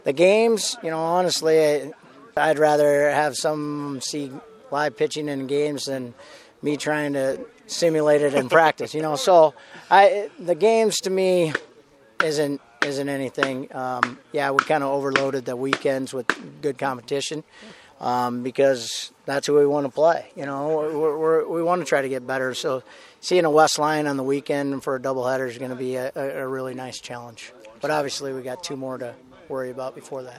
The games, honestly, I'd rather have some see live pitching in games than me trying to simulate it in practice. So the games to me isn't anything. We kind of overloaded the weekends with good competition because that's who we want to play. We want to try to get better. So seeing a West Line on the weekend for a doubleheader is going to be a really nice challenge. But obviously we got 2 more to worry about before that.